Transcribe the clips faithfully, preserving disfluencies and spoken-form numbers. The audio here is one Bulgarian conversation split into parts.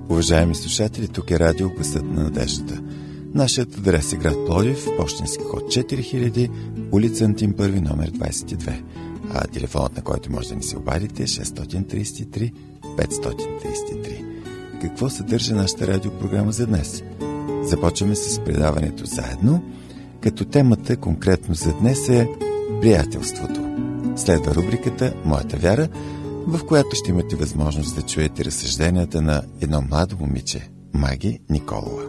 Уважаеми слушатели, тук е радио Гласът на надеждата. Нашият адрес е град Пловдив, пощенски код четири хиляди, улица Антим първи, номер двадесет и две. А телефонът, на който може да ни се обадите, е шест три три пет три три. Какво съдържа нашата радиопрограма за днес? Започваме с предаването Заедно, като темата конкретно за днес е приятелството. Следва рубриката Моята вяра, в която ще имате възможност да чуете разсъжденията на едно младо момиче, Маги Николова.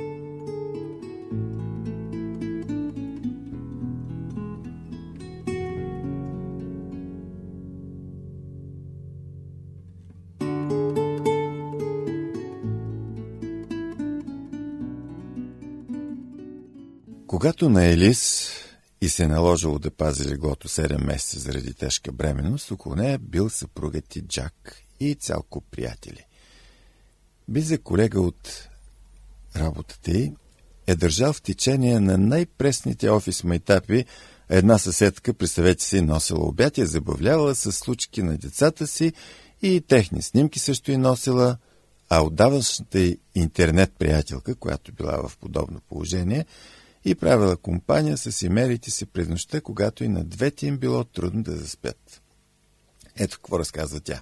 Когато на Елис и се е наложило да пази леглото седем месеца заради тежка бременност, около нея бил съпругът и Джак и цял куп приятели. Биза колега от работата й е държал в течение на най-пресните офис майтапи. Една съседка, представете си, носила обяд и забавлявала с случки на децата си и техни снимки също и носила, а отдаващата й интернет приятелка, която била в подобно положение, и правила компания с имерите си през нощта, когато и на двете им било трудно да заспят. Ето какво разказва тя.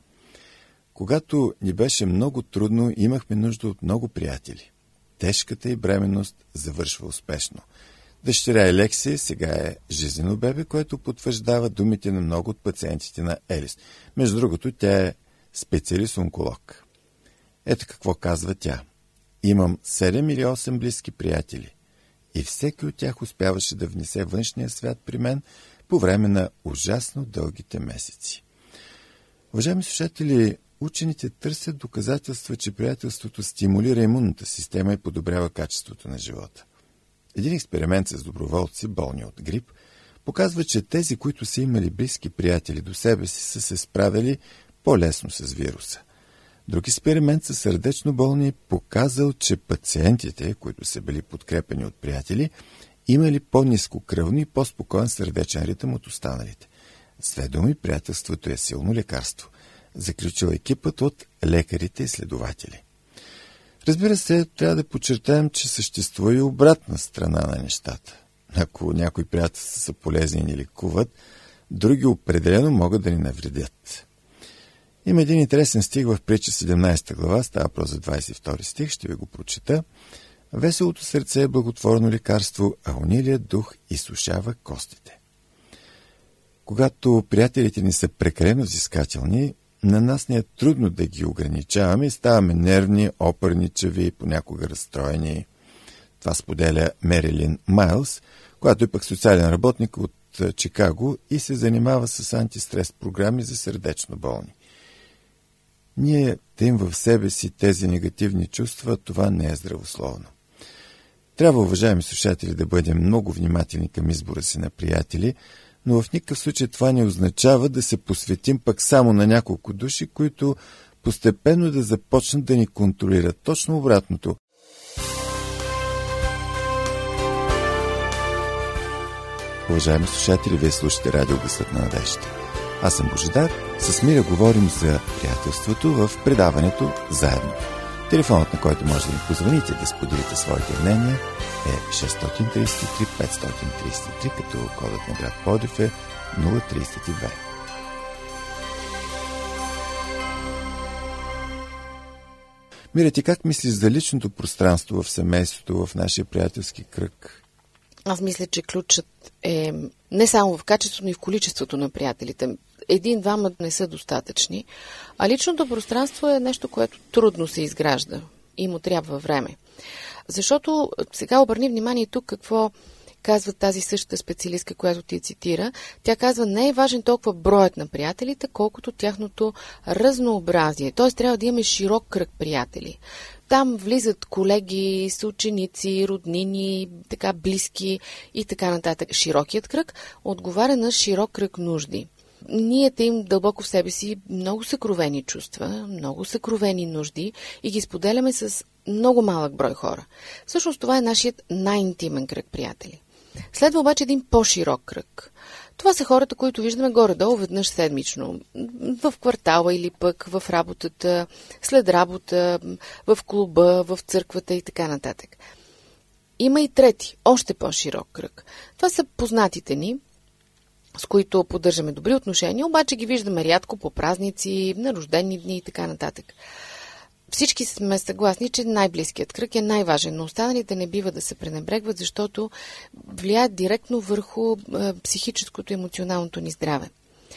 Когато ни беше много трудно, имахме нужда от много приятели. Тежката й бременност завършва успешно. Дъщеря Елексия сега е жизнено бебе, което потвърждава думите на много от пациентите на Елис. Между другото, тя е специалист-онколог. Ето какво казва тя. Имам седем или осем близки приятели. И всеки от тях успяваше да внесе външния свят при мен по време на ужасно дългите месеци. Уважаеми слушатели, учените търсят доказателства, че приятелството стимулира имунната система и подобрява качеството на живота. Един експеримент с доброволци, болни от грип, показва, че тези, които са имали близки приятели до себе си, са се справили по-лесно с вируса. Друг експеримент със сърдечно болни показал, че пациентите, които са били подкрепени от приятели, имали по-ниско кръвно и по-спокоен сърдечен ритъм от останалите. С две думи, приятелството е силно лекарство, заключил екипът от лекарите и следователи. Разбира се, трябва да подчертаем, че съществува и обратна страна на нещата. Ако някои приятелства са полезни и ни лекуват, други определено могат да ни навредят. Има един интересен стих в Притча седемнадесета глава, става въпрос за двадесет и втори стих, ще ви го прочета. Веселото сърце е благотворно лекарство, а унилият дух изсушава костите. Когато приятелите ни са прекалено взискателни, на нас не е трудно да ги ограничаваме и ставаме нервни, опърничави и понякога разстроени. Това споделя Мерилин Майлс, която е пък социален работник от Чикаго и се занимава с антистрес програми за сърдечно болни. Ние таим в себе си тези негативни чувства, това не е здравословно. Трябва, уважаеми слушатели, да бъдем много внимателни към избора си на приятели, но в никакъв случай това не означава да се посветим пък само на няколко души, които постепенно да започнат да ни контролират. Точно обратното. Уважаеми слушатели, вие слушате радио Гласът на надеждата. Аз съм Божидар. С Мира говорим за приятелството в предаването Заедно. Телефонът, на който може да ни позвоните да споделите своите мнения, е шест три три пет три три, като кодът на град Пловдив е нула тридесет и две. Мира, ти как мислиш за личното пространство в семейството, в нашия приятелски кръг? Аз мисля, че ключът е не само в качеството, но и в количеството на приятелите. Един-двама не са достатъчни. А личното пространство е нещо, което трудно се изгражда и му трябва време. Защото сега обърни внимание тук какво казва тази същата специалистка, която ти цитира. Тя казва, не е важен толкова броят на приятелите, колкото тяхното разнообразие. Т.е. трябва да имаме широк кръг приятели. Там влизат колеги, съученици, роднини, така близки и така нататък. Широкият кръг отговаря на широк кръг нужди. Ние таим дълбоко в себе си много съкровени чувства, много съкровени нужди и ги споделяме с много малък брой хора. Всъщност това е нашият най-интимен кръг приятели. Следва обаче един по-широк кръг. Това са хората, които виждаме горе-долу веднъж седмично. В квартала или пък в работата, след работа, в клуба, в църквата и така нататък. Има и трети, още по-широк кръг. Това са познатите ни, с които поддържаме добри отношения, обаче ги виждаме рядко по празници, на рождени дни и така нататък. Всички сме съгласни, че най-близкият кръг е най-важен, но останалите не бива да се пренебрегват, защото влияят директно върху е, психическото и емоционалното ни здраве.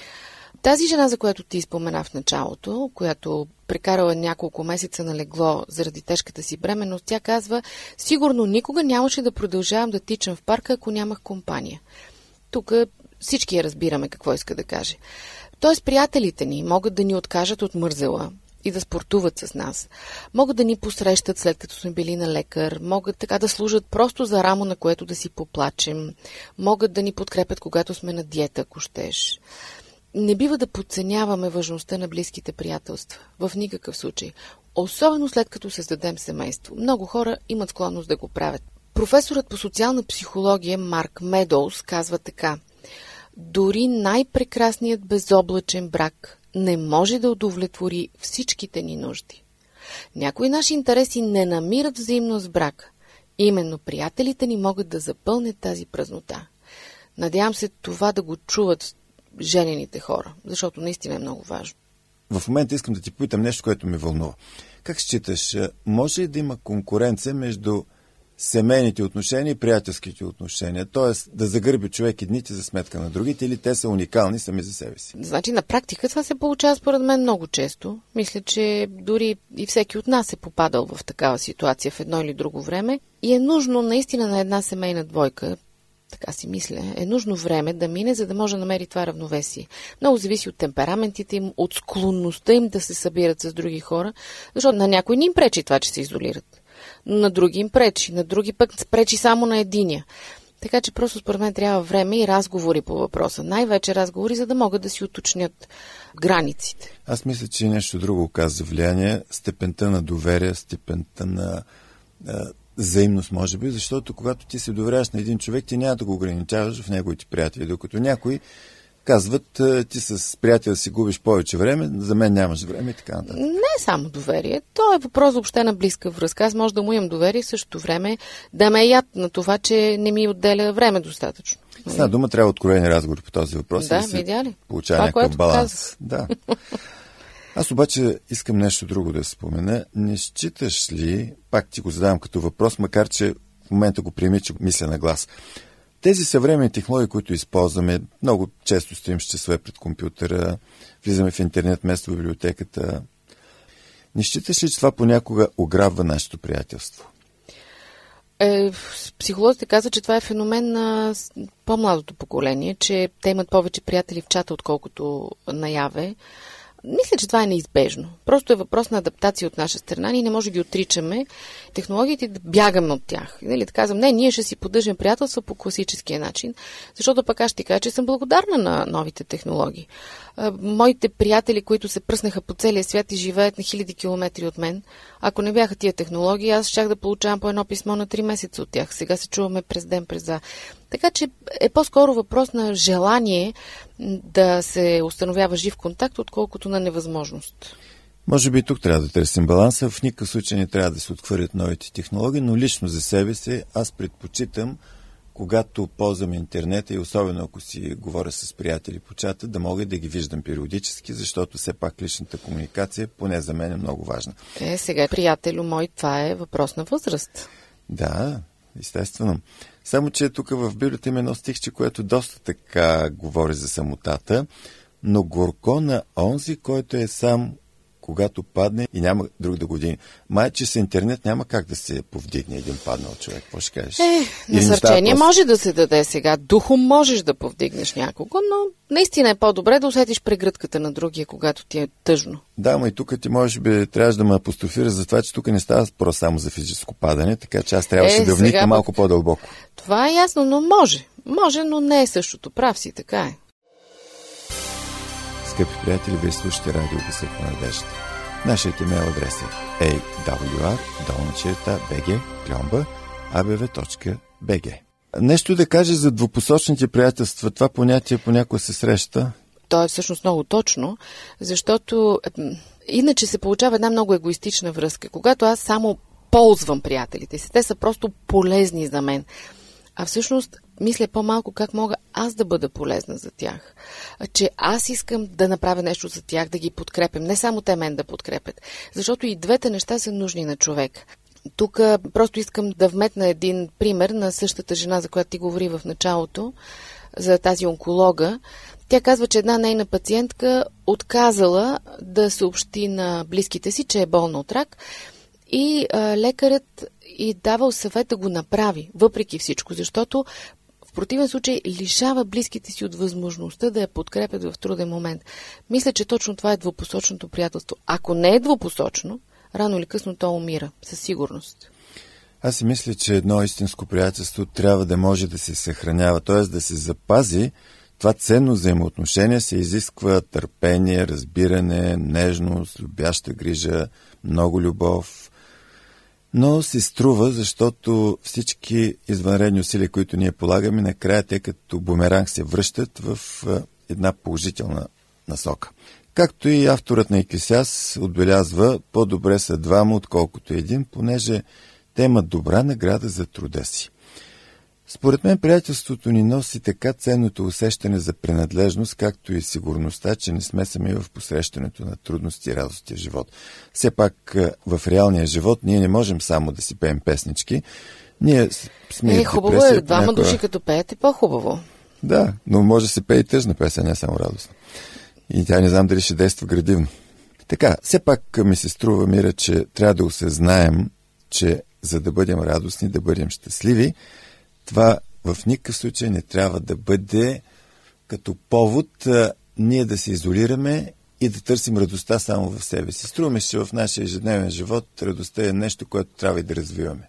Тази жена, за която ти спомена в началото, която прекарала няколко месеца на легло заради тежката си бременност, тя казва: сигурно никога нямаше да продължавам да тичам в парка, ако нямах компания. Тук всички я разбираме какво иска да каже. Тоест, приятелите ни могат да ни откажат от мързела и да спортуват с нас. Могат да ни посрещат след като сме били на лекар, могат така да служат просто за рамо, на което да си поплачем, могат да ни подкрепят, когато сме на диета, ако щеш. Не бива да подценяваме важността на близките приятелства. В никакъв случай. Особено след като създадем семейство. Много хора имат склонност да го правят. Професорът по социална психология Марк Медоуз казва така: дори най-прекрасният безоблачен брак не може да удовлетвори всичките ни нужди. Някои наши интереси не намират взаимност в брак. Именно приятелите ни могат да запълнят тази празнота. Надявам се това да го чуват женените хора, защото наистина е много важно. В момента искам да ти попитам нещо, което ме вълнува. Как считаш, може ли да има конкуренция между семейните отношения и приятелските отношения? Тоест да загърби човек едните за сметка на другите, или те са уникални сами за себе си? Значи на практика това се получава според мен много често. Мисля, че дори и всеки от нас е попадал в такава ситуация в едно или друго време и е нужно наистина на една семейна двойка, така си мисля, е нужно време да мине, за да може да намери това равновесие. Много зависи от темпераментите им, от склонността им да се събират с други хора, защото на някой не им пречи това, че се изолират. Но на други им пречи, на други пък пречи само на единия. Така че просто според мен трябва време и разговори по въпроса. Най-вече разговори, за да могат да си уточнят границите. Аз мисля, че нещо друго оказа влияние, степента на доверие, степента на а, взаимност, може би, защото когато ти се доверяваш на един човек, ти няма да го ограничаваш в неговите приятели, докато някои казват, ти с приятел си губиш повече време, за мен нямаш време и така нататък. Не е само доверие. То е въпрос въобще на близка връзка. Аз може да му имам доверие, в същото време да ме е яд на това, че не ми отделя време достатъчно. С една дума трябва откровени разговори по този въпрос. Да, да се видя ли? Получава това, някакъв баланс. Казах. Да. Аз обаче искам нещо друго да спомена. Не считаш ли, пак ти го задавам като въпрос, макар че в момента го приеми, че мисля на глас. Тези съвременни технологии, които използваме, много често стоим с часове пред компютъра, влизаме в интернет вместо в библиотеката. Не считаш ли, че това понякога ограбва нашето приятелство? Е, психолозите казват, че това е феномен на по-младото поколение, че те имат повече приятели в чата, отколкото наяве. Мисля, че това е неизбежно. Просто е въпрос на адаптация от наша страна. Ние не може да ги отричаме технологиите, да бягаме от тях. Нали, да казвам, не, ние ще си поддържаме приятелство по класическия начин, защото пък аз ще кажа, че съм благодарна на новите технологии. Моите приятели, които се пръснаха по целия свят и живеят на хиляди километри от мен, ако не бяха тия технологии, аз щях да получавам по едно писмо на три месеца от тях. Сега се чуваме през ден, през за. Така че е по-скоро въпрос на желание да се установява жив контакт, отколкото на невъзможност. Може би тук трябва да търсим баланса. В никакъв случай не трябва да се отхвърлят новите технологии, но лично за себе си аз предпочитам, когато ползвам интернета и особено ако си говоря с приятели по чата, да мога да ги виждам периодически, защото все пак личната комуникация, поне за мен, е много важна. Е, сега, приятелю мой, това е въпрос на възраст. Да, естествено. Само, че тук в Библията има едно стихче, което доста така говори за самотата, но горко на онзи, който е сам, когато падне и няма друг да години. Май, че с интернет няма как да се повдигне един паднал човек. Какво ще кажеш? Е, насърчение просто... може да се даде сега. Духом можеш да повдигнеш някого, но наистина е по-добре да усетиш прегръдката на другия, когато ти е тъжно. Да, но и тук ти може би трябваш да ме апострофираш за това, че тук не става просто само за физическо падане, така че аз трябваше е, да вникна малко по-дълбоко. Това е ясно, но може. Може, но не е същото. Прав си, така е. Скъпи приятели, вие слушате радио Гласът на надеждата. Нашият имейл адрес е ей дабъл ю ар долна черта би джи кльомба а бе ве точка би джи. Нещо да кажеш за двупосочните приятелства. Това понятие понякога се среща. То е всъщност много точно, защото иначе се получава една много егоистична връзка. Когато аз само ползвам приятелите си, те са просто полезни за мен. А всъщност мисля по-малко как мога аз да бъда полезна за тях. Че аз искам да направя нещо за тях, да ги подкрепям. Не само те мен да подкрепят. Защото и двете неща са нужни на човек. Тук просто искам да вметна един пример на същата жена, за която ти говори в началото, за тази онколога. Тя казва, че една нейна пациентка отказала да съобщи на близките си, че е болна от рак, и а, лекарят й давал съвет да го направи, въпреки всичко, защото в противен случай лишава близките си от възможността да я подкрепят в труден момент. Мисля, че точно това е двупосочното приятелство. Ако не е двупосочно, рано или късно то умира, със сигурност. Аз си мисля, че едно истинско приятелство трябва да може да се съхранява, т.е. да се запази. Това ценно взаимоотношение се изисква търпение, разбиране, нежност, любяща грижа, много любов. Но се струва, защото всички извънредни усилия, които ние полагаме, накрая те като бумеранг се връщат в една положителна насока. Както и авторът на Екклесиаст отбелязва, по-добре са двама, отколкото един, понеже те имат добра награда за труда си. Според мен приятелството ни носи така ценното усещане за принадлежност, както и сигурността, че не сме сами в посрещането на трудности и радости в живот. Все пак в реалния живот ние не можем само да си пеем песнички. Ние сме е, хубаво е, двама някоя... души като пеят е по-хубаво. Да, но може да се пее и тъжна песен, не само радостна. И тя не знам дали ще действа градивно. Така, все пак ми се струва, Мира, че трябва да осъзнаем, че за да бъдем радостни, да бъдем щастливи, това в никакъв случай не трябва да бъде като повод а, ние да се изолираме и да търсим радостта само в себе си. Струваме, че в нашия ежедневен живот радостта е нещо, което трябва и да развиваме.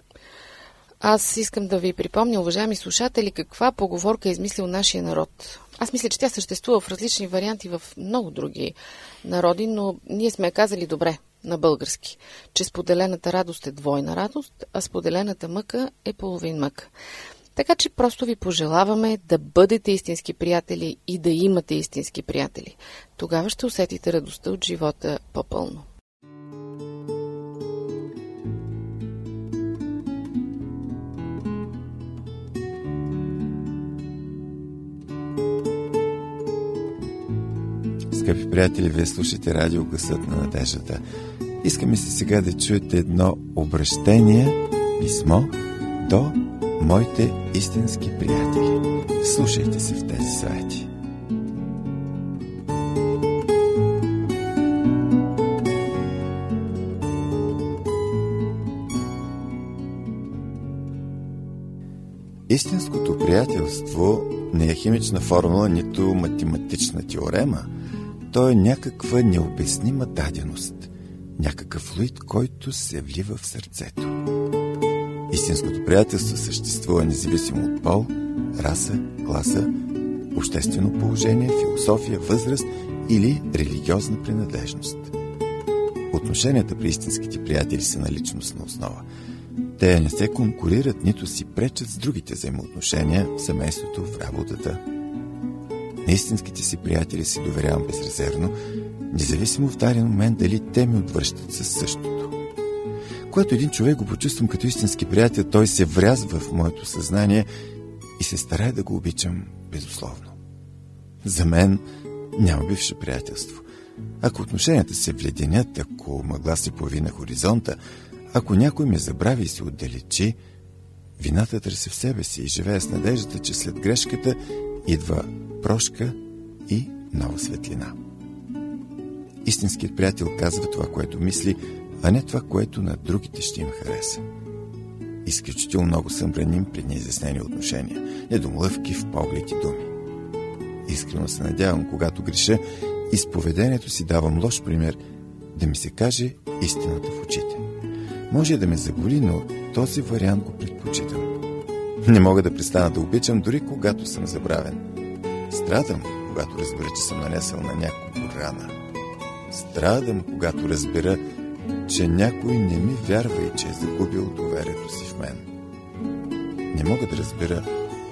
Аз искам да ви припомня, уважаеми слушатели, каква поговорка е измислил нашия народ. Аз мисля, че тя съществува в различни варианти в много други народи, но ние сме казали добре на български, че споделената радост е двойна радост, а споделената мъка е половин мъка. Така че просто ви пожелаваме да бъдете истински приятели и да имате истински приятели. Тогава ще усетите радостта от живота по-пълно. Скъпи приятели, вие слушате радио Гласът на надеждата. Искаме се сега да чуете едно обращение, писмо до моите истински приятели. Слушайте се в тези съвети. Истинското приятелство не е химична формула, нито математична теорема. То е някаква необяснима даденост, някакъв флуид, който се влива в сърцето. Истинското приятелство съществува независимо от пол, раса, класа, обществено положение, философия, възраст или религиозна принадлежност. Отношенията при истинските приятели са на личностна основа. Те не се конкурират, нито си пречат с другите взаимоотношения в семейството, в работата. На истинските си приятели се доверявам безрезервно, независимо в даден момент дали те ми отвръщат със същото. Когато един човек го почувствам като истински приятел, той се врязва в моето съзнание и се старае да го обичам безусловно. За мен няма бивше приятелство. Ако отношенията се вледенят, ако мъгла се появи на хоризонта, ако някой ме забрави и се отдалечи, вината търси в себе си и живее с надеждата, че след грешката идва прошка и нова светлина. Истинският приятел казва това, което мисли, а не това, което на другите ще им хареса. Изключително много съм браним при неизяснени отношения, недомлъвки в поглед и думи. Искрено се надявам, когато греша и с поведението си давам лош пример, да ми се каже истината в очите. Може да ме заболи, но този вариант го предпочитам. Не мога да престана да обичам, дори когато съм забравен. Страдам, когато разбера, че съм нанесъл на някого рана. Страдам, когато разбера, че някой не ми вярва и че е загубил доверието си в мен. Не мога да разбера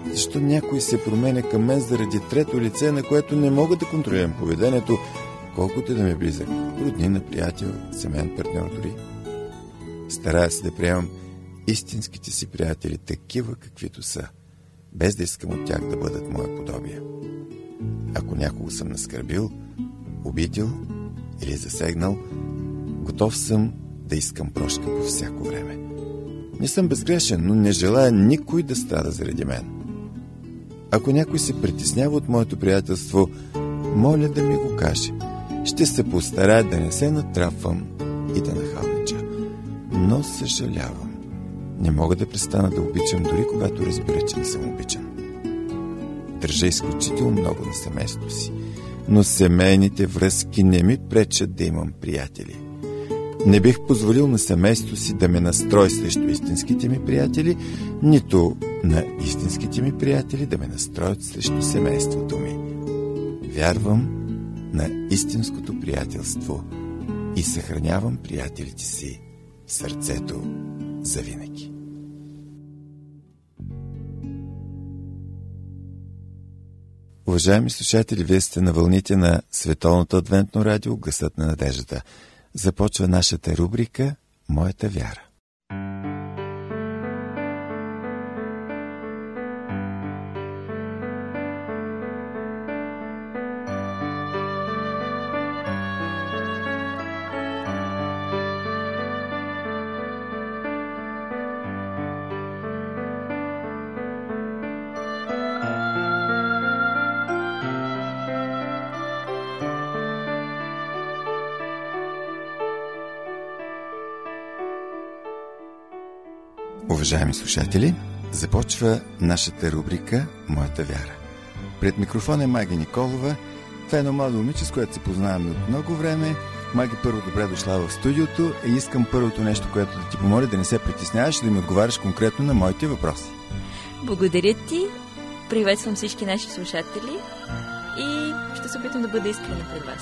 Защо някой се променя към мен заради трето лице, на което не мога да контролирам поведението, колкото да ме близък, роднина, приятел, семейен партньор дори. Старая се да приемам истинските си приятели такива, каквито са, без да искам от тях да бъдат мое подобие. Ако някого съм наскърбил, обидил или засегнал, готов съм да искам прошка по всяко време. Не съм безгрешен, но не желая никой да страда заради мен. Ако някой се притеснява от моето приятелство, моля да ми го каже. Ще се постарая да не се натрапвам и да нахалнича. Но съжалявам. Не мога да престана да обичам, дори когато разбира, че не съм обичан. Държа изключително много на семейството си, но семейните връзки не ми пречат да имам приятели. Не бих позволил на семейството си да ме настрои срещу истинските ми приятели, нито на истинските ми приятели да ме настроят срещу семейството ми. Вярвам на истинското приятелство и съхранявам приятелите си в сърцето завинаги. Уважаеми слушатели, вие сте на вълните на Световното адвентно радио Гласът на надеждата. Започва нашата рубрика «Моята вяра». Уважаеми слушатели, започва нашата рубрика «Моята вяра». Пред микрофона е Маги Николова. Това е едно младо момиче, с което се познаваме от много време. Маги, първо добре дошла в студиото и искам първото нещо, което да ти помоля, да не се притесняваш и да ми отговаряш конкретно на моите въпроси. Благодаря ти. Приветствам всички наши слушатели и ще се опитам да бъда искрена пред вас.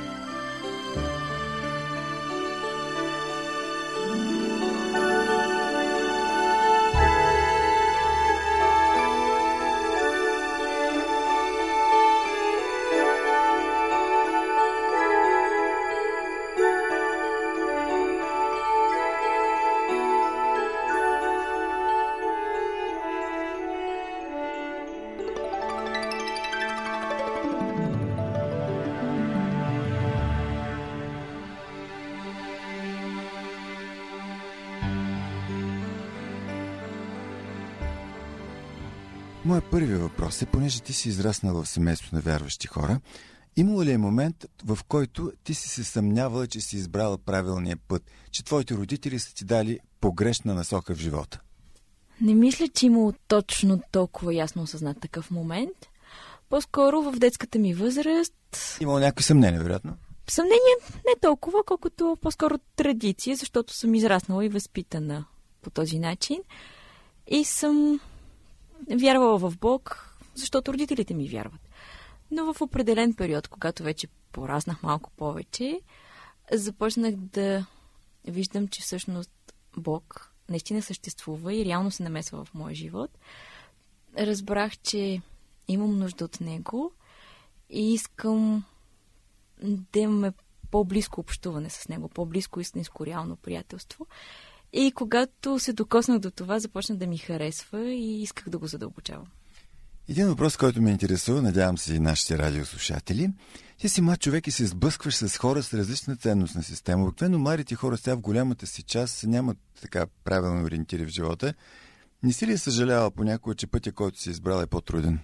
Моят първи въпрос е, понеже ти си израснала в семейство на вярващи хора, имало ли е момент, в който ти си се съмнявала, че си избрала правилния път, че твоите родители са ти дали погрешна насока в живота? Не мисля, че имало точно толкова ясно осъзнат такъв момент. По-скоро в детската ми възраст... Имало някакви съмнения, вероятно? Съмнение не толкова, колкото по-скоро традиция, защото съм израснала и възпитана по този начин. И съм вярвала в Бог, защото родителите ми вярват. Но в определен период, когато вече пораснах малко повече, започнах да виждам, че всъщност Бог наистина съществува и реално се намесва в моя живот. Разбрах, че имам нужда от Него и искам да имаме по-близко общуване с Него, по-близко истинско реално приятелство. И когато се докоснах до това, започна да ми харесва и исках да го задълбочавам. Един въпрос, който ме интересува, надявам се и нашите радиослушатели. Ти си млад човек и се сблъскваш с хора с различна ценностна система. Обикновено младите хора сега в голямата си част нямат така правилни ориентири в живота. Не си ли съжалява понякога, че пътя, който си избрала, е по-труден?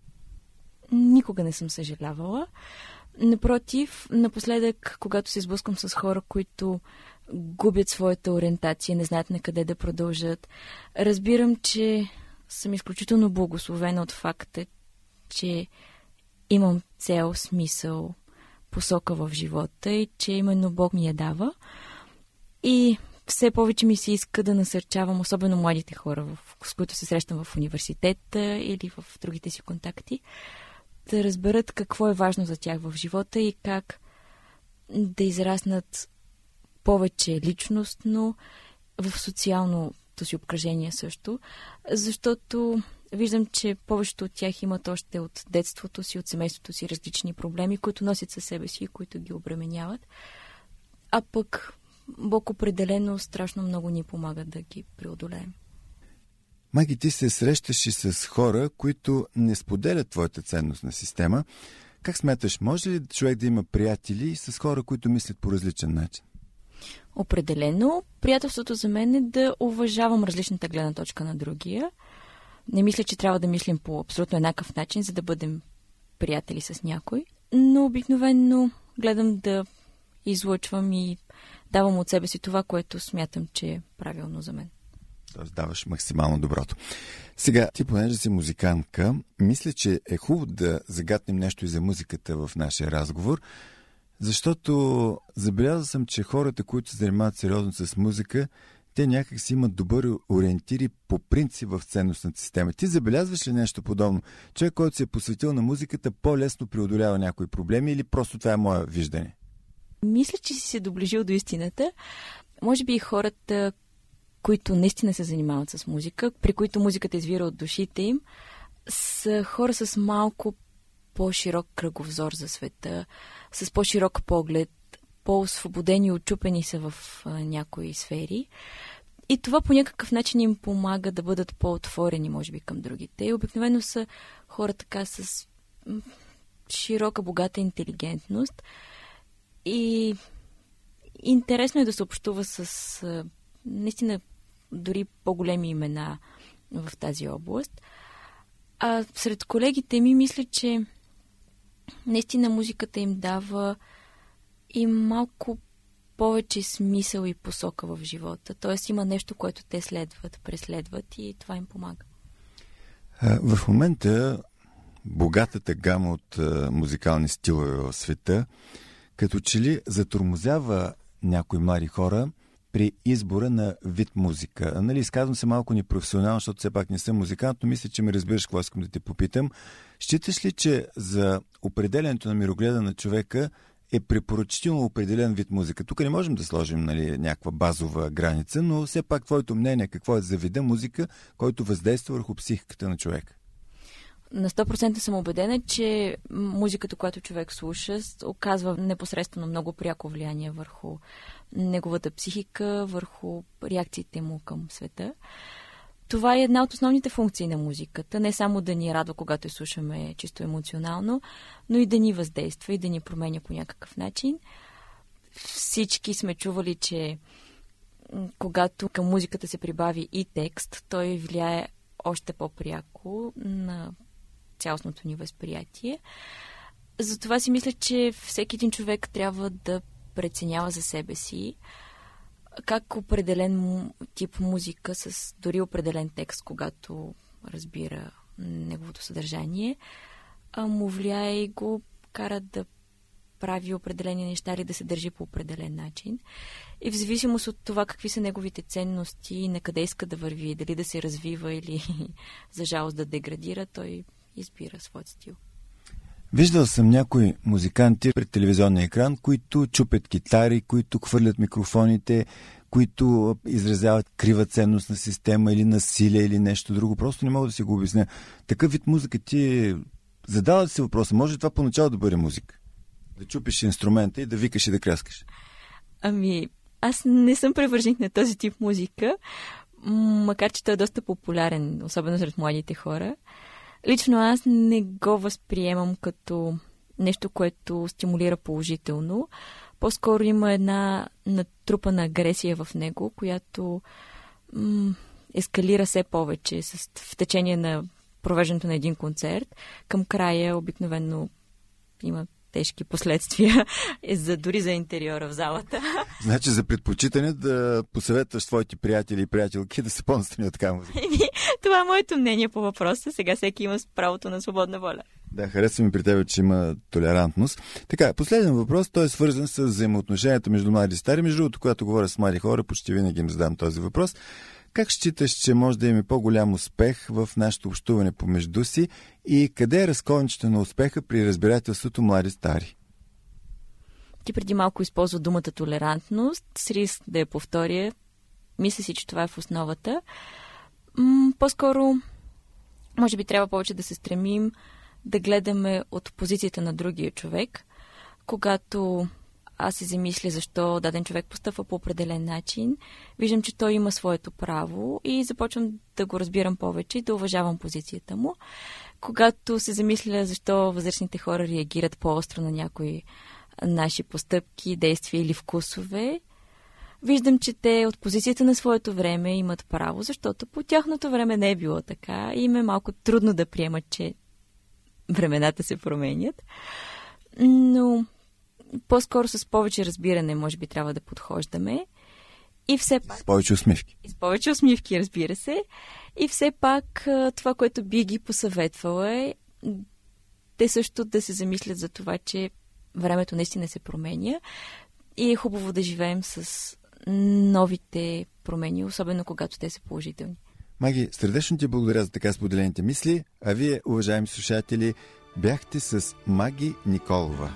Никога не съм съжалявала. Напротив, напоследък, когато се сблъсквам с хора, които губят своята ориентация, не знаят на къде да продължат, разбирам, че съм изключително благословена от факта, че имам цел, смисъл, посока в живота и че именно Бог ми я дава. И все повече ми се иска да насърчавам, особено младите хора, с които се срещам в университета или в другите си контакти, да разберат какво е важно за тях в живота и как да израснат повече личностно, в социалното си обкръжение също, защото виждам, че повечето от тях имат още от детството си, от семейството си различни проблеми, които носят със себе си и които ги обременяват. А пък Бог определено страшно много ни помага да ги преодолеем. Маги, ти се срещаш и с хора, които не споделят твоята ценностна система. Как смяташ, може ли човек да има приятели с хора, които мислят по различен начин? Определено. Приятелството за мен е да уважавам различната гледна точка на другия. Не мисля, че трябва да мислим по абсолютно еднакъв начин, за да бъдем приятели с някой. Но обикновено гледам да излъчвам и давам от себе си това, което смятам, че е правилно за мен. Тоест даваш максимално доброто. Сега, ти понеже си музикантка, мисля, че е хубаво да загатнем нещо и за музиката в нашия разговор, защото забелязал съм, че хората, които се занимават сериозно с музика, те някак си имат добър ориентири по принцип в ценностната система. Ти забелязваш ли нещо подобно? Човек, който се е посветил на музиката, по-лесно преодолява някои проблеми или просто това е мое виждане? Мисля, че си се доближил до истината. Може би и хората, които наистина се занимават с музика, при които музиката извира от душите им, са хора с малко по-широк кръговзор за света, с по-широк поглед, по-освободени и отчупени са в а, някои сфери. И това по някакъв начин им помага да бъдат по-отворени, може би, към другите. И обикновено са хора така с м- широка, богата интелигентност. И интересно е да се общува с а, наистина дори по-големи имена в тази област. А сред колегите ми мисля, че наистина музиката им дава и малко повече смисъл и посока в живота. Тоест има нещо, което те следват, преследват и това им помага. В момента богатата гама от музикални стилове в света като че ли затормозява някои млади хора при избора на вид музика. Нали, изказвам се малко непрофесионално, защото все пак не съм музикант, но мисля, че ме разбираш какво искам да те попитам. Считаш ли, че за определенето на мирогледа на човека е препоръчително определен вид музика? Тук не можем да сложим, нали, някаква базова граница, но все пак твоето мнение какво е за вида музика, който въздейства върху психиката на човека? На сто процента съм убедена, че музиката, която човек слуша, оказва непосредствено много пряко влияние върху неговата психика, върху реакциите му към света. Това е една от основните функции на музиката. Не само да ни радва, когато я слушаме чисто емоционално, но и да ни въздейства и да ни променя по някакъв начин. Всички сме чували, че когато към музиката се прибави и текст, той влияе още по-пряко на цялостното ни възприятие. Затова си мисля, че всеки един човек трябва да преценява за себе си как определен тип музика с дори определен текст, когато разбира неговото съдържание, му влияе и го кара да прави определени неща или да се държи по определен начин. И в зависимост от това какви са неговите ценности и на къде иска да върви, дали да се развива или за жалост да деградира, той избира своят стил. Виждал съм някои музиканти пред телевизионния екран, които чупят китари, които хвърлят микрофоните, които изразяват крива ценностна система или насилие или нещо друго. Просто не мога да си го обясня. Такъв вид музика ти задава ли си въпроса? Може ли това поначало да бъде музика? Да чупиш инструмента и да викаш и да кряскаш? Ами, аз не съм привърженик на този тип музика, макар че той е доста популярен, особено сред младите хора. Лично аз не го възприемам като нещо, което стимулира положително. По-скоро има една натрупана агресия в него, която м- ескалира все повече с, в течение на провеждането на един концерт. Към края обикновено има тежки последствия, за, дори за интериора в залата. Значи за предпочитане да посъветваш твоите приятели и приятелки да се по-настрани от така музика. Това е моето мнение по въпроса. Сега всеки има правото на свободна воля. Да, харесва ми при теб, че има толерантност. Така, последен въпрос, той е свързан с взаимоотношенията между млади и стари. Между другото, когато говоря с млади хора, почти винаги им задам този въпрос. Как считаш, че може да има по-голям успех в нашето общуване помежду си и къде е разковничето на успеха при разбирателството млади-стари? Ти преди малко използва думата толерантност, с риск да я повторя. Мисля си, че това е в основата. М- по-скоро Може би трябва повече да се стремим да гледаме от позицията на другия човек, когато аз се замисля защо даден човек постъпва по определен начин, виждам, че той има своето право и започвам да го разбирам повече и да уважавам позицията му. Когато се замисля защо възрастните хора реагират по-остро на някои наши постъпки, действия или вкусове, виждам, че те от позицията на своето време имат право, защото по тяхното време не е било така и им е малко трудно да приемат, че времената се променят. Но по-скоро с повече разбиране, може би, трябва да подхождаме. И все пак... С повече усмивки. И с повече усмивки, разбира се. И все пак това, което би ги посъветвала е те също да се замислят за това, че времето наистина се променя и е хубаво да живеем с новите промени, особено когато те са положителни. Маги, сърдечно ти благодаря за така споделените мисли, а вие, уважаеми слушатели, бяхте с Маги Николова.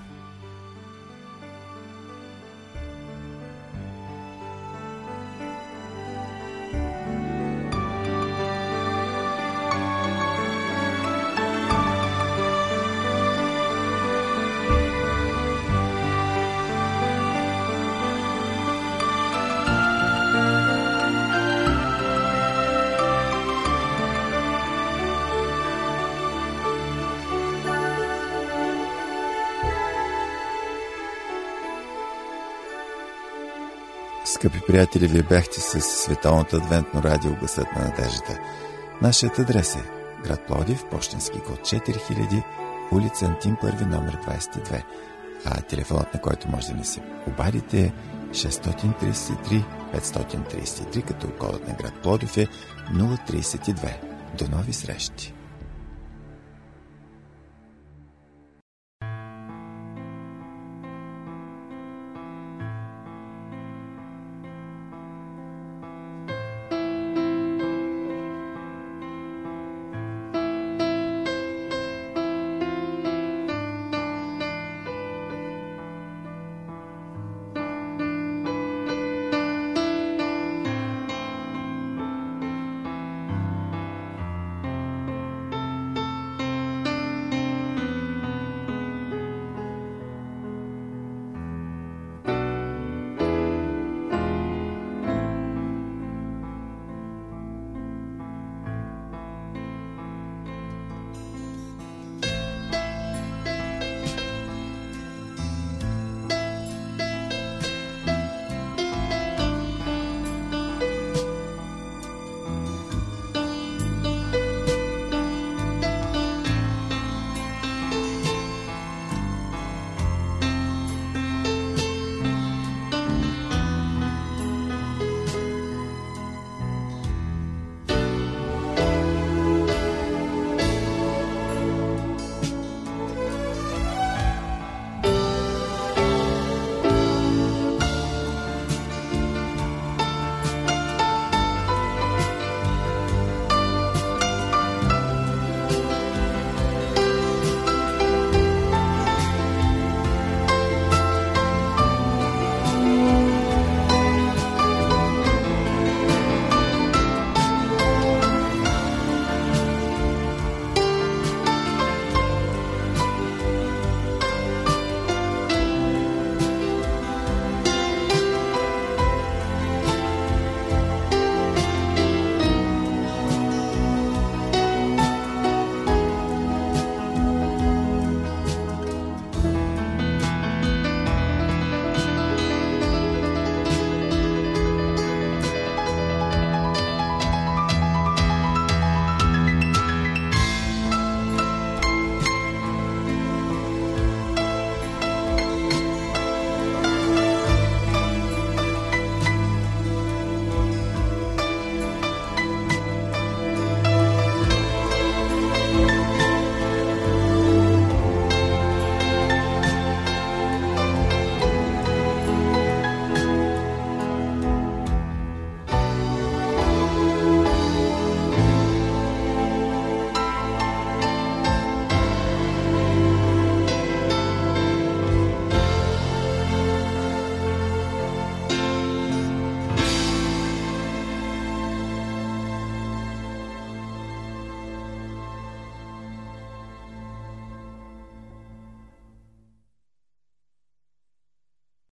Скъпи приятели, вие бяхте с Световното адвентно радио Гласът на надеждата. Нашият адрес е град Пловдив, пощенски код четири хиляди, улица Антим първи, номер двадесет и две. А телефонът, на който може да ни се обадите е шест три три пет три три, като кодът на град Пловдив е нула три две. До нови срещи!